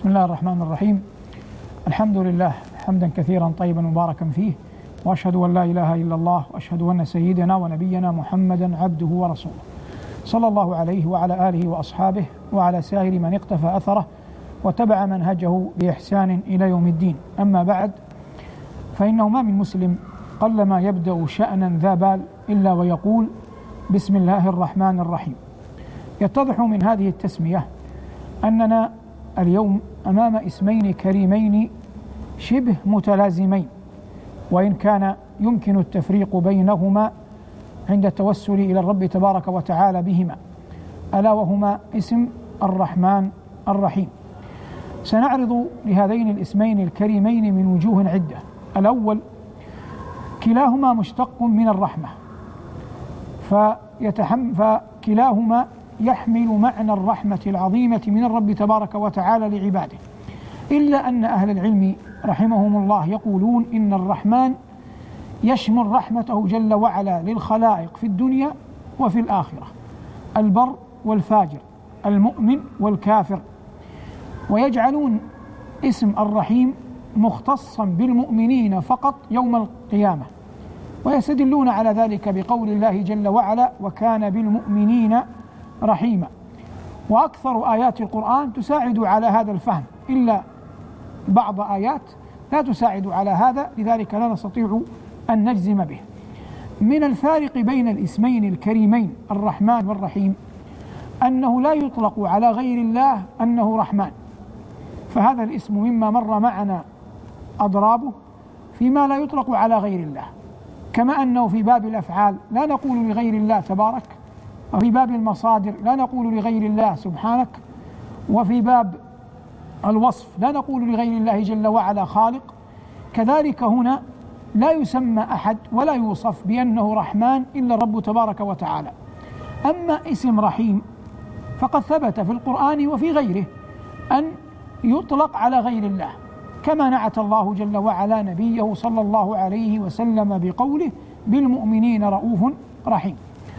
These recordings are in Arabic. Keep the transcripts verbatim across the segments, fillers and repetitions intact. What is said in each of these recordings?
بسم الله الرحمن الرحيم. الحمد لله حمدا كثيرا طيبا مباركا فيه، وأشهد أن لا إله إلا الله، وأشهد أن سيدنا ونبينا محمدا عبده ورسوله، صلى الله عليه وعلى آله وأصحابه وعلى سائر من اقتفى أثره وتبع منهجه بإحسان إلى يوم الدين. أما بعد، فإنه ما من مسلم قلما يبدأ شأنا ذا بال إلا ويقول بسم الله الرحمن الرحيم. يتضح من هذه التسمية أننا اليوم أمام اسمين كريمين شبه متلازمين، وإن كان يمكن التفريق بينهما عند التوسل إلى الرب تبارك وتعالى بهما، ألا وهما اسم الرحمن الرحيم. سنعرض لهذين الاسمين الكريمين من وجوه عدة. الأول، كلاهما مشتق من الرحمة، فيتحم فكلاهما يحمل معنى الرحمة العظيمة من الرب تبارك وتعالى لعباده، إلا أن أهل العلم رحمهم الله يقولون إن الرحمن يشمل رحمته جل وعلا للخلائق في الدنيا وفي الآخرة، البر والفاجر، المؤمن والكافر، ويجعلون اسم الرحيم مختصا بالمؤمنين فقط يوم القيامة، ويستدلون على ذلك بقول الله جل وعلا وكان بالمؤمنين رحيما. وأكثر آيات القرآن تساعد على هذا الفهم، إلا بعض آيات لا تساعد على هذا، لذلك لا نستطيع أن نجزم به. من الفارق بين الاسمين الكريمين الرحمن والرحيم أنه لا يطلق على غير الله أنه رحمن، فهذا الاسم مما مر معنا أضرابه فيما لا يطلق على غير الله، كما أنه في باب الأفعال لا نقول لغير الله تبارك، وفي باب المصادر لا نقول لغير الله سبحانك، وفي باب الوصف لا نقول لغير الله جل وعلا خالق. كذلك هنا لا يسمى أحد ولا يوصف بأنه رحمن إلا الرب تبارك وتعالى. أما اسم رحيم فقد ثبت في القرآن وفي غيره أن يطلق على غير الله، كما نعت الله جل وعلا نبيه صلى الله عليه وسلم بقوله بالمؤمنين رؤوف رحيم.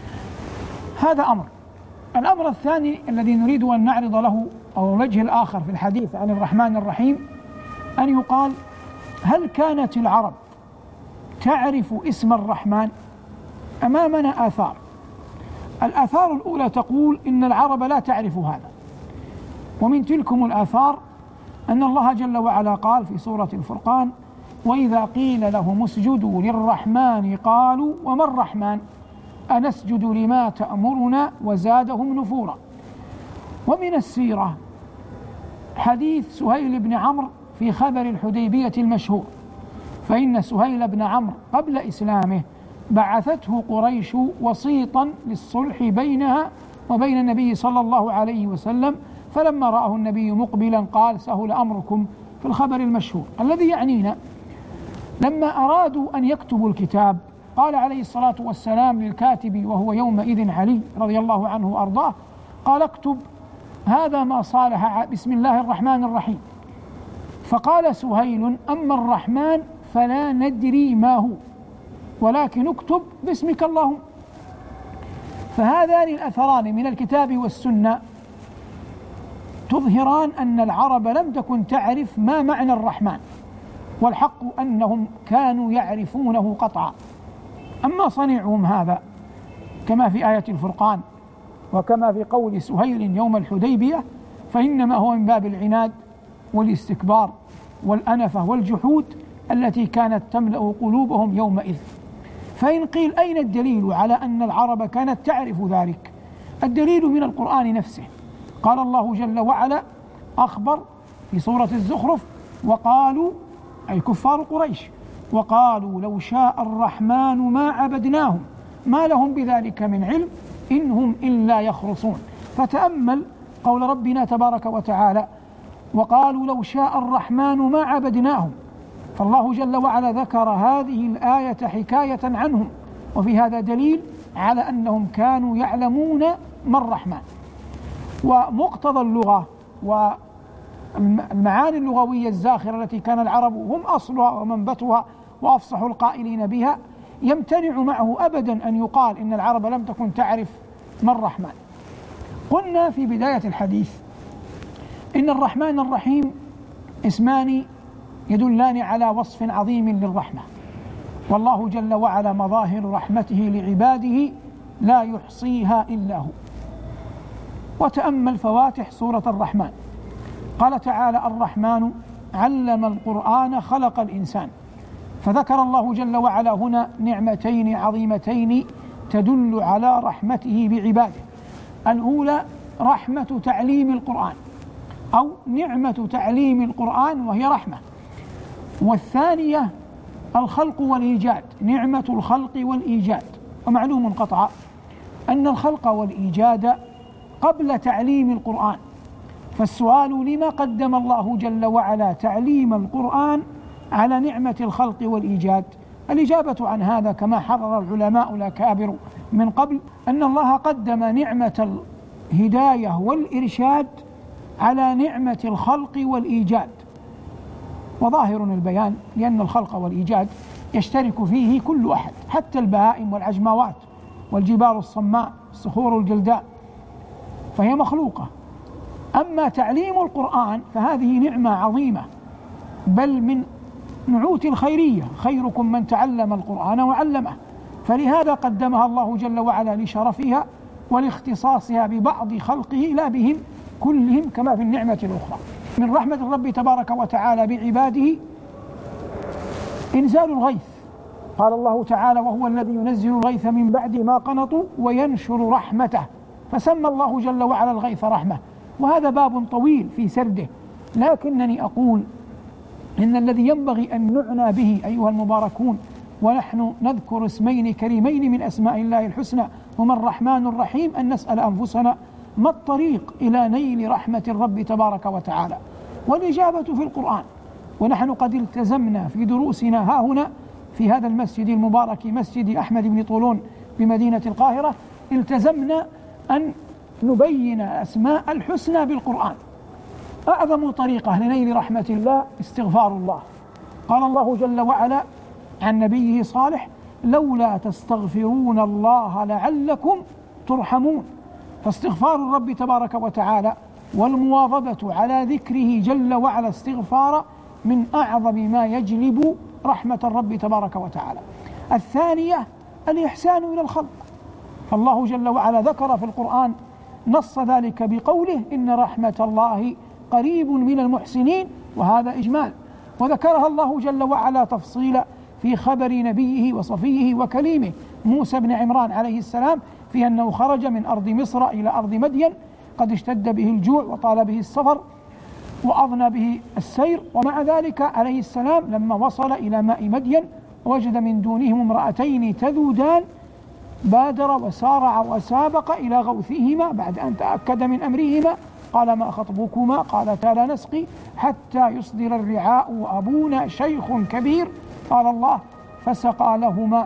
هذا أمر. الأمر الثاني الذي نريد أن نعرض له أو الوجه الآخر في الحديث عن الرحمن الرحيم أن يقال: هل كانت العرب تعرف اسم الرحمن؟ أمامنا آثار. الآثار الأولى تقول إن العرب لا تعرف هذا، ومن تلكم الآثار أن الله جل وعلا قال في سورة الفرقان: وإذا قيل لهم اسجدوا للرحمن قالوا وما الرحمن أنسجد لما تأمرنا وزادهم نفورا. ومن السيرة حديث سهيل بن عمرو في خبر الحديبية المشهور، فإن سهيل بن عمرو قبل إسلامه بعثته قريش وسيطا للصلح بينها وبين النبي صلى الله عليه وسلم، فلما رآه النبي مقبلا قال: سهل أمركم، في الخبر المشهور الذي يعنينا. لما أرادوا أن يكتبوا الكتاب قال عليه الصلاة والسلام للكاتب وهو يومئذ علي رضي الله عنه وأرضاه، قال: اكتب هذا ما صالح بسم الله الرحمن الرحيم. فقال سهيل: أما الرحمن فلا ندري ما هو، ولكن اكتب باسمك اللهم. فهذان الأثران من الكتاب والسنة تظهران أن العرب لم تكن تعرف ما معنى الرحمن، والحق أنهم كانوا يعرفونه قطعا. أما صنيعهم هذا كما في آية الفرقان وكما في قول سهيل يوم الحديبية فإنما هو من باب العناد والاستكبار والأنفة والجحود التي كانت تملأ قلوبهم يومئذ. فإن قيل أين الدليل على أن العرب كانت تعرف ذلك؟ الدليل من القرآن نفسه. قال الله جل وعلا أخبر في سورة الزخرف: وقالوا، أي كفار قريش، وقالوا لو شاء الرحمن ما عبدناهم ما لهم بذلك من علم إن هم إلا يخرصون. فتأمل قول ربنا تبارك وتعالى: وقالوا لو شاء الرحمن ما عبدناهم، فالله جل وعلا ذكر هذه الآية حكاية عنهم، وفي هذا دليل على أنهم كانوا يعلمون ما الرحمن. ومقتضى اللغة والمعاني اللغوية الزاخرة التي كان العرب هم أصلها ومنبتها وأفصح القائلين بها يمتنع معه أبدا أن يقال إن العرب لم تكن تعرف ما الرحمن. قلنا في بداية الحديث إن الرحمن الرحيم اسمان يدلان على وصف عظيم للرحمة، والله جل وعلا مظاهر رحمته لعباده لا يحصيها إلا هو. وتأمل فواتح سورة الرحمن، قال تعالى: الرحمن علم القرآن خلق الإنسان، فذكر الله جل وعلا هنا نعمتين عظيمتين تدل على رحمته بعباده. الأولى رحمة تعليم القرآن أو نعمة تعليم القرآن وهي رحمة، والثانية الخلق والإيجاد، نعمة الخلق والإيجاد. ومعلوم قطعا أن الخلق والإيجاد قبل تعليم القرآن، فالسؤال: لما قدم الله جل وعلا تعليم القرآن على نعمة الخلق والإيجاد؟ الإجابة عن هذا كما حرر العلماء الأكابر من قبل أن الله قدم نعمة الهداية والإرشاد على نعمة الخلق والإيجاد، وظاهر البيان لأن الخلق والإيجاد يشترك فيه كل أحد، حتى البهائم والعجماوات والجبال الصماء الصخور الجلداء فهي مخلوقة. أما تعليم القرآن فهذه نعمة عظيمة، بل من نعوت الخيرية: خيركم من تعلم القرآن وعلمه. فلهذا قدمها الله جل وعلا لشرفها ولاختصاصها ببعض خلقه لا بهم كلهم كما في النعمة الأخرى. من رحمة الرب تبارك وتعالى بعباده إنزال الغيث، قال الله تعالى: وهو الذي ينزل الغيث من بعد ما قنطوا وينشر رحمته، فسمى الله جل وعلا الغيث رحمة. وهذا باب طويل في سرده، لكنني أقول إن الذي ينبغي أن نعنى به أيها المباركون ونحن نذكر اسمين كريمين من أسماء الله الحسنى هما الرحمن الرحيم، أن نسأل أنفسنا: ما الطريق إلى نيل رحمة الرب تبارك وتعالى؟ والإجابة في القرآن. ونحن قد التزمنا في دروسنا ها هنا في هذا المسجد المبارك، مسجد أحمد بن طولون بمدينة القاهرة، التزمنا أن نبين أسماء الحسنى بالقرآن. أعظم طريقة لنيل رحمة الله استغفار الله. قال الله جل وعلا عن نبيه صالح: لولا تستغفرون الله لعلكم ترحمون. فاستغفار الرب تبارك وتعالى والمواظبة على ذكره جل وعلا استغفارا من أعظم ما يجلب رحمة الرب تبارك وتعالى. الثانية الإحسان إلى الخلق، فالله جل وعلا ذكر في القرآن نص ذلك بقوله: إن رحمة الله قريب من المحسنين، وهذا إجمال. وذكرها الله جل وعلا تفصيلا في خبر نبيه وصفيه وكليمه موسى بن عمران عليه السلام في أنه خرج من أرض مصر إلى أرض مدين قد اشتد به الجوع وطال به السفر وأضنى به السير، ومع ذلك عليه السلام لما وصل إلى ماء مدين وجد من دونهم امرأتين تذودان بادر وسارع وسابق إلى غوثهما بعد أن تأكد من أمرهما. قال: ما خطبكما؟ قالتا: لا نسقي حتى يصدر الرعاء وأبونا شيخ كبير. قال الله: فسقى لهما.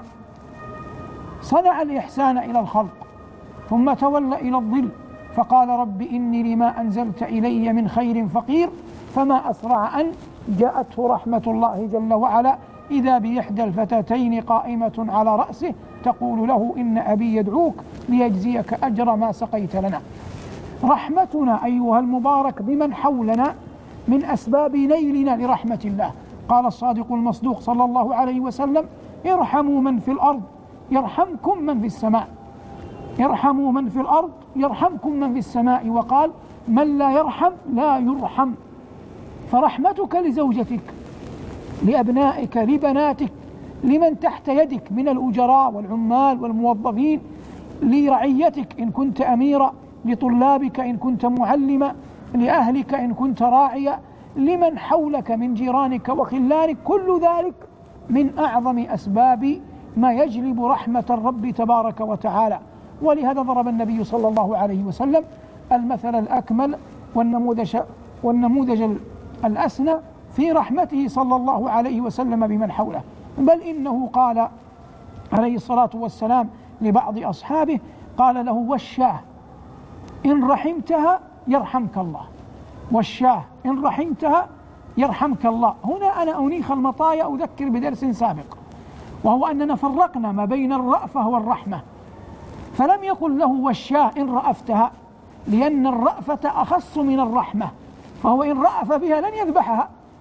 صنع الإحسان إلى الخلق، ثم تولى إلى الظل فقال: رب إني لما أنزلت إلي من خير فقير. فما أسرع أن جاءته رحمة الله جل وعلا إذا بإحدى الفتاتين قائمة على رأسه تقول له: إن أبي يدعوك ليجزيك أجر ما سقيت لنا. رحمتنا أيها المبارك بمن حولنا من أسباب نيلنا لرحمة الله. قال الصادق المصدوق صلى الله عليه وسلم: ارحموا من في الأرض يرحمكم من في السماء، ارحموا من في الأرض يرحمكم من في السماء. وقال: من لا يرحم لا يرحم. فرحمتك لزوجتك، لأبنائك، لبناتك، لمن تحت يدك من الأجراء والعمال والموظفين، لرعيتك إن كنت أميرا، لطلابك إن كنت معلما، لأهلك إن كنت راعيا، لمن حولك من جيرانك وخلانك، كل ذلك من أعظم أسباب ما يجلب رحمة الرب تبارك وتعالى. ولهذا ضرب النبي صلى الله عليه وسلم المثل الأكمل والنموذج والنموذج الأسنى في رحمته صلى الله عليه وسلم بمن حوله. بل إنه قال عليه الصلاة والسلام لبعض أصحابه، قال له: والشاه إن رحمتها يرحمك الله، والشاه إن رحمتها يرحمك الله. هنا أنا أنيخ المطايا أذكر بدرس سابق، وهو أننا فرقنا ما بين الرأفة والرحمة، فلم يقل له: والشاه إن رأفتها، لأن الرأفة أخص من الرحمة، فهو إن رأف بها لن يذبحها،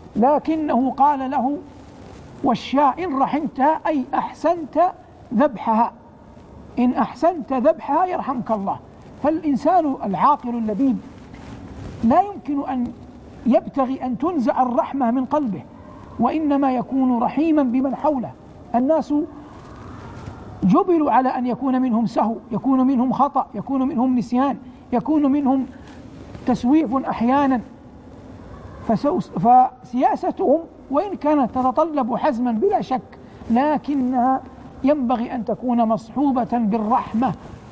لكنه قال له والشاة إن رحمتها أي أحسنت ذبحها، إن أحسنت ذبحها يرحمك الله. فالإنسان العاقل اللبيب لا يمكن أن يبتغي أن تنزع الرحمة من قلبه، وإنما يكون رحيما بمن حوله. الناس جبلوا على أن يكون منهم سهو، يكون منهم خطأ، يكون منهم نسيان، يكون منهم تسويف أحيانا، فسياستهم وإن كانت تتطلب حزما بلا شك لكنها ينبغي أن تكون مصحوبة بالرحمة.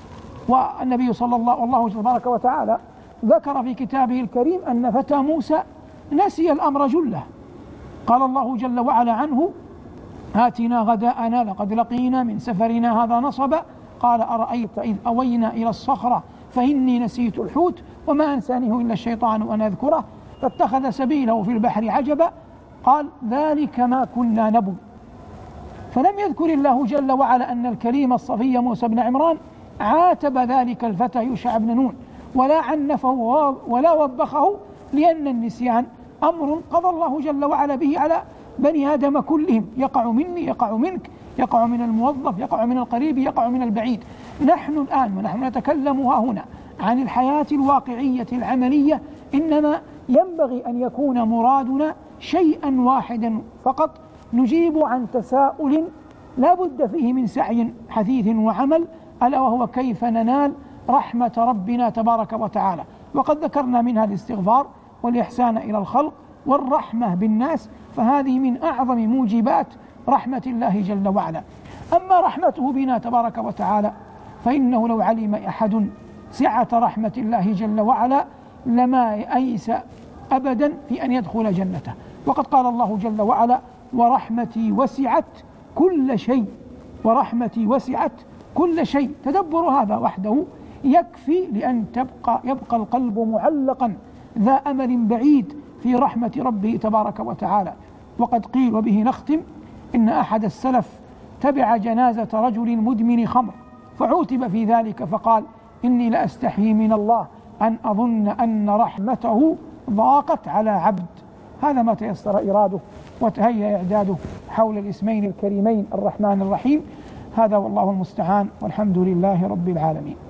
والنبي صلى الله الله تبارك وتعالى ذكر في كتابه الكريم أن فتى موسى نسي الأمر جله، قال الله جل وعلا عنه آتنا غداءنا لقد لقينا من سفرنا هذا نصبا، قال أرأيت إذ أوينا إلى الصخرة فإني نسيت الحوت وما أنسانيه إلا الشيطان أن أذكره فاتخذ سبيله في البحر عجبا، قال ذلك ما كنا نبغي. فلم يذكر الله جل وعلا أن الكريم الصفي موسى بن عمران عاتب ذلك الفتى يوشع بن نون ولا عنفه ولا وبخه، لأن النسيان أمر قضى الله جل وعلا به على بني آدم كلهم، يقع مني يقع منك، يقع من الموظف، يقع من القريب، يقع من البعيد. نحن الآن ونحن نتكلم ها هنا عن الحياة الواقعية العملية، إنما ينبغي أن يكون مرادنا شيئا واحدا فقط نجيب عن تساؤل لا بد فيه من سعي حثيث وعمل، ألا وهو كيف ننال رحمة ربنا تبارك وتعالى. وقد ذكرنا منها الاستغفار والإحسان إلى الخلق والرحمة بالناس، فهذه من أعظم موجبات رحمة الله جل وعلا. أما رحمته بنا تبارك وتعالى فإنه لو علم أحد سعة رحمة الله جل وعلا لما أيس أبدا في أن يدخل جنته. وقد قال الله جل وعلا ورحمتي وسعت كل شيء، ورحمتي وسعت كل شيء. تدبر هذا وحده يكفي لأن تبقى يبقى القلب معلقا ذا أمل بعيد في رحمة ربه تبارك وتعالى. وقد قيل وبه نختم إن أحد السلف تبع جنازة رجل مدمن خمر فعوتب في ذلك فقال إني لأستحيي من الله أن أظن أن رحمته ضاقت على عبد. هذا ما تيسر إراده وتهيأ إعداده حول الاسمين الكريمين الرحمن الرحيم. هذا والله المستعان، والحمد لله رب العالمين.